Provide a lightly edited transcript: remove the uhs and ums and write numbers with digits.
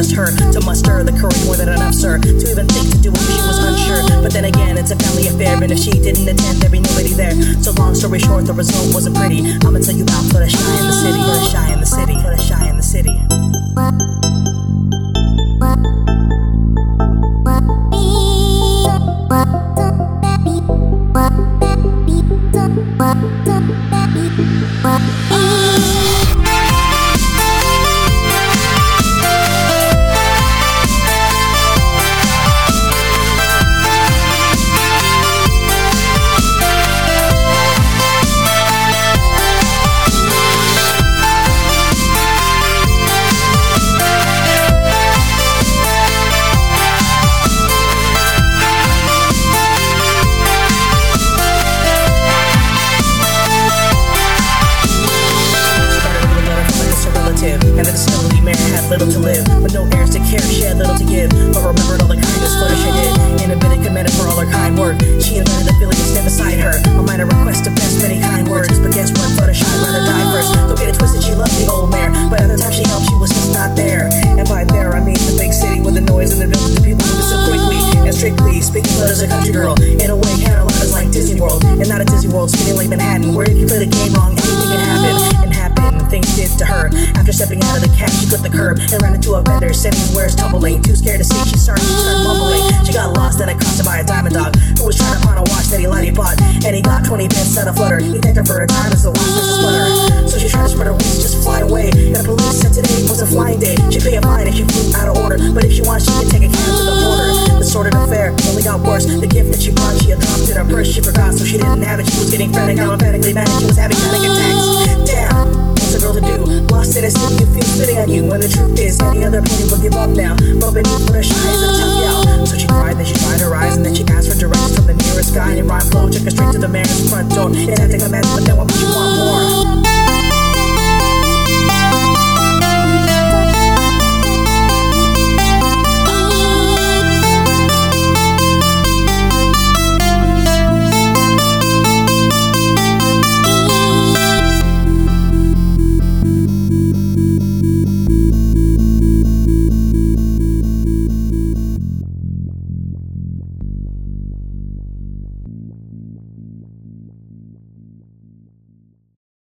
trust her to muster the courage more than enough, sir, to even think to do it. She was unsure, but then again, it's a family affair, and if she didn't attend, there'd be nobody there. So long story short, the result wasn't pretty. I'ma tell you about Fluttershy in the city, Fluttershy in the city, Fluttershy in the city. And the distillery man had little to live, but no heirs to care, she had little to give, but remembered all the kindness Fluttershy did, and a bit of commended for all her kind work. She invented a feeling to stand beside her, a minor request to best many kind words, but guess what, Fluttershy rather die first. Don't get it twisted, she loved the old mare, but at the time she helped, she was just not there. And by there I mean the big city with the noise and the building, the people moving so quickly and strictly. Speaking Flutter's a country girl, in a way Carolina's like Disney World, and not a Disney World spinning like Manhattan, where if you play the game wrong, anything can happen. And things did to her. After stepping out of the cab, she clipped the curb and ran into a vendor sitting where it's tumbling. Too scared to see, she started mumbling. She got lost and accosted by a diamond dog who was trying to pawn a watch that he lightly bought, and he got 20 bits out of Flutter. He thanked her for her time as the watch was a sputter. So she tried to spread her wings, just fly away. And the police said today was a flying day. She'd pay a fine if she flew out of order, but if she wanted, she could take a cab to the border. The sordid affair only got worse. The gift that she brought, she had dropped in her purse. She forgot, so she didn't have it. She was getting frantic, alphabetically mad. She was having panic attacks. Damn. What's a girl to do? Lost in a city, you feel spitting on you. When the truth is, any other pony will give up now. But beneath Fluttershy is a tough gal. So she cried, then she dried her eyes, and then she asked for directions from the nearest guy. And rhyme flow took her straight to the mayor's front door. It had to come back, but then what would you want more?